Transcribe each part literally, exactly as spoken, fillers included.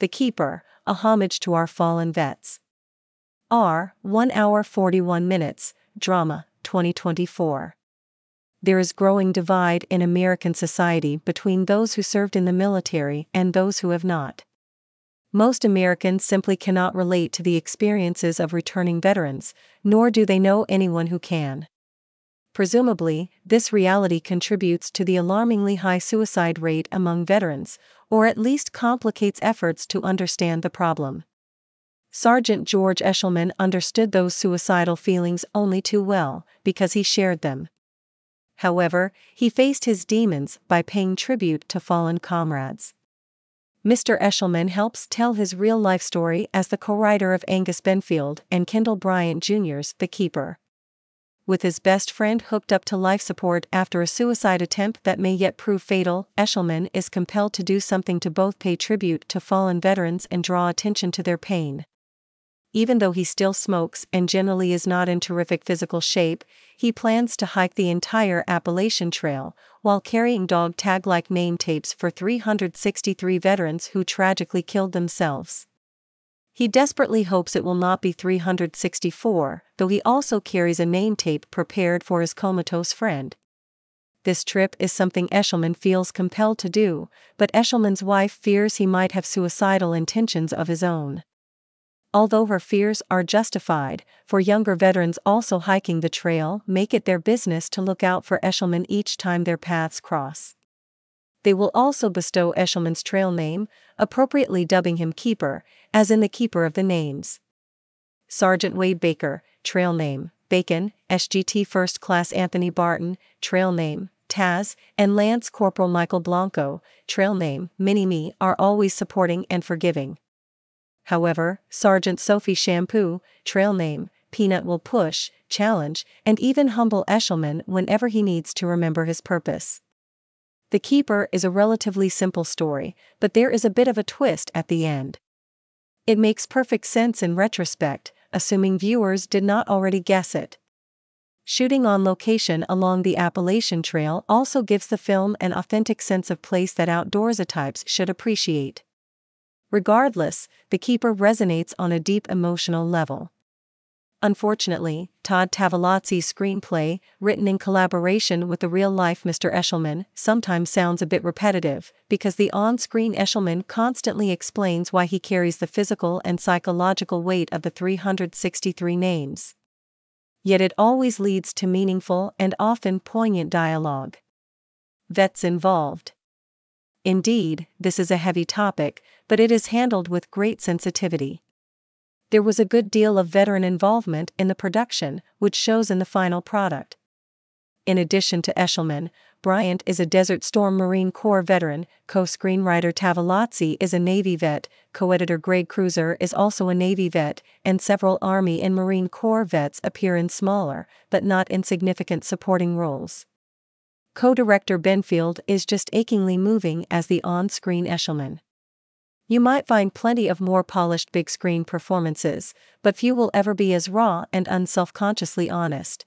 The Keeper, a homage to our fallen vets. R. one hour forty-one minutes, Drama, twenty twenty-four. There is growing divide in American society between those who served in the military and those who have not. Most Americans simply cannot relate to the experiences of returning veterans, nor do they know anyone who can. Presumably, this reality contributes to the alarmingly high suicide rate among veterans, or at least complicates efforts to understand the problem. Sergeant George Eshelman understood those suicidal feelings only too well, because he shared them. However, he faced his demons by paying tribute to fallen comrades. Mister Eshelman helps tell his real-life story as the co-writer of Angus Benfield and Kendall Bryant Junior's The Keeper. With his best friend hooked up to life support after a suicide attempt that may yet prove fatal, Eshelman is compelled to do something to both pay tribute to fallen veterans and draw attention to their pain. Even though he still smokes and generally is not in terrific physical shape, he plans to hike the entire Appalachian Trail, while carrying dog tag-like name tapes for three hundred sixty-three veterans who tragically killed themselves. He desperately hopes it will not be three hundred sixty-four, though he also carries a name tape prepared for his comatose friend. This trip is something Eshelman feels compelled to do, but Eshelman's wife fears he might have suicidal intentions of his own. Although her fears are justified, for younger veterans also hiking the trail make it their business to look out for Eshelman each time their paths cross. They will also bestow Eshelman's trail name, appropriately dubbing him Keeper, as in The Keeper of the Names. Sergeant Wade Baker, trail name, Bacon, S G T First Class Anthony Barton, trail name, Taz, and Lance Corporal Michael Blanco, trail name, Mini-Me, are always supporting and forgiving. However, Sergeant Sophie Shampoo, trail name, Peanut, will push, challenge, and even humble Eshelman whenever he needs to remember his purpose. The Keeper is a relatively simple story, but there is a bit of a twist at the end. It makes perfect sense in retrospect, assuming viewers did not already guess it. Shooting on location along the Appalachian Trail also gives the film an authentic sense of place that outdoorsy types should appreciate. Regardless, The Keeper resonates on a deep emotional level. Unfortunately, Todd Tavolatzi's screenplay, written in collaboration with the real-life Mister Eshelman, sometimes sounds a bit repetitive, because the on-screen Eshelman constantly explains why he carries the physical and psychological weight of the three hundred sixty-three names. Yet it always leads to meaningful and often poignant dialogue. Vets involved. Indeed, this is a heavy topic, but it is handled with great sensitivity. There was a good deal of veteran involvement in the production, which shows in the final product. In addition to Eshelman, Bryant is a Desert Storm Marine Corps veteran, co-screenwriter Tavolatzi is a Navy vet, co-editor Greg Cruiser is also a Navy vet, and several Army and Marine Corps vets appear in smaller, but not insignificant supporting roles. Co-director Benfield is just achingly moving as the on-screen Eshelman. You might find plenty of more polished big-screen performances, but few will ever be as raw and unself-consciously honest.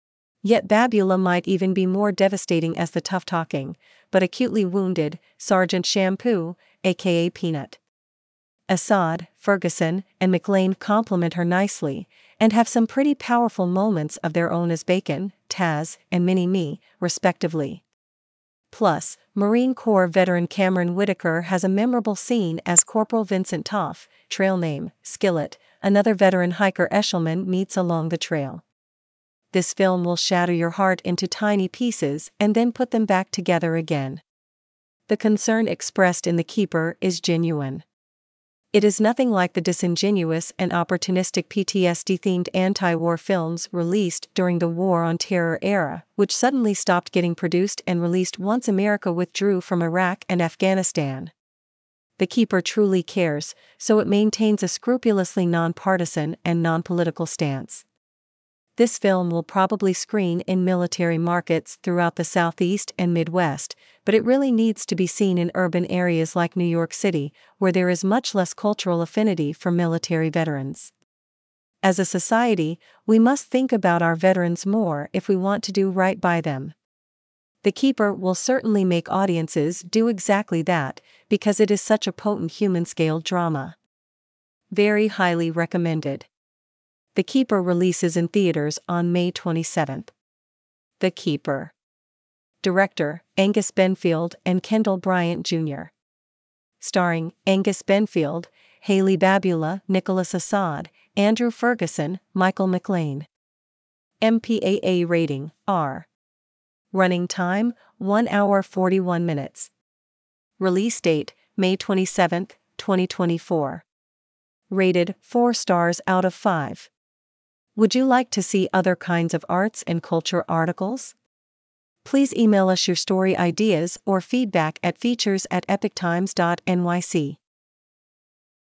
Yet Babula might even be more devastating as the tough-talking, but acutely wounded, Sergeant Shampoo, aka Peanut. Assad, Ferguson, and McLean complement her nicely, and have some pretty powerful moments of their own as Bacon, Taz, and Mini-Me, respectively. Plus, Marine Corps veteran Cameron Whitaker has a memorable scene as Corporal Vincent Toff, trail name, Skillet, another veteran hiker Eshelman meets along the trail. This film will shatter your heart into tiny pieces and then put them back together again. The concern expressed in The Keeper is genuine. It is nothing like the disingenuous and opportunistic P T S D-themed anti-war films released during the War on Terror era, which suddenly stopped getting produced and released once America withdrew from Iraq and Afghanistan. The Keeper truly cares, so it maintains a scrupulously nonpartisan and nonpolitical stance. This film will probably screen in military markets throughout the Southeast and Midwest, but it really needs to be seen in urban areas like New York City, where there is much less cultural affinity for military veterans. As a society, we must think about our veterans more if we want to do right by them. The Keeper will certainly make audiences do exactly that, because it is such a potent human-scale drama. Very highly recommended. The Keeper releases in theaters on May twenty-seventh. The Keeper. Director, Angus Benfield and Kendall Bryant Junior Starring, Angus Benfield, Hailey Babula, Nicholas Assad, Andrew Ferguson, Michael McLean. M P A A rating, R. Running time, one hour forty-one minutes. Release date, May twenty-seventh, twenty twenty-four. Rated four stars out of five. Would you like to see other kinds of arts and culture articles? Please email us your story ideas or feedback at features at epoch times dot n y c.